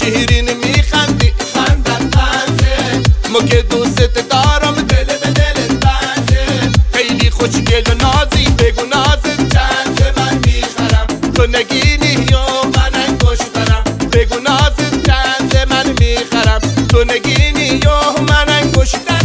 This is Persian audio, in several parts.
شیرین میخندی خندت خنده، ما که دوست دارم دل به دلت بنده. خیلی خوشگل و نازی بگو نازت چنده من میخرم، تو نگینی یا من انگشترم. بگو نازت چنده من میخرم، تو نگینی یا من انگشترم.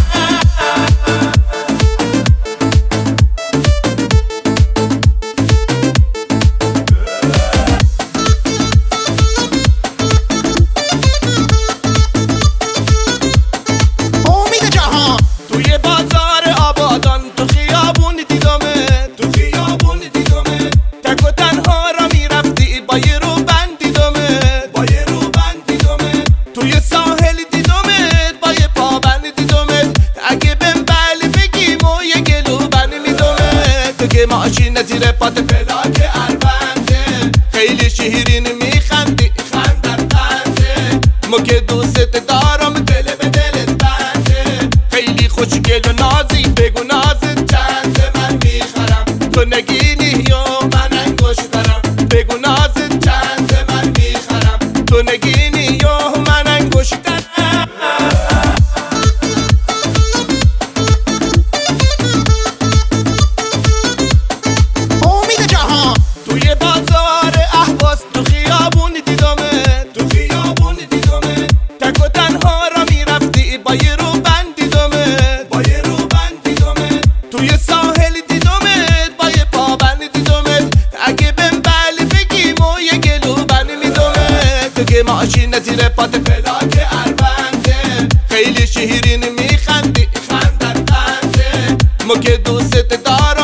ماشین زیر پات پلاک البنده، خیلی شیرین میخندی خندت خنده، ما که دوست دارم دل به دلت بنده. خیلی خوشگل و نازی بگو نازت چنده من میخرم، تو نگینی یا من انگشترم. بگو نازت چنده من میخرم، تو نگینی یا من انگشترم. ماشین زیر پات پلاک البنده، خیلی شیرین میخندی خندت خنده، ما که دوست دارم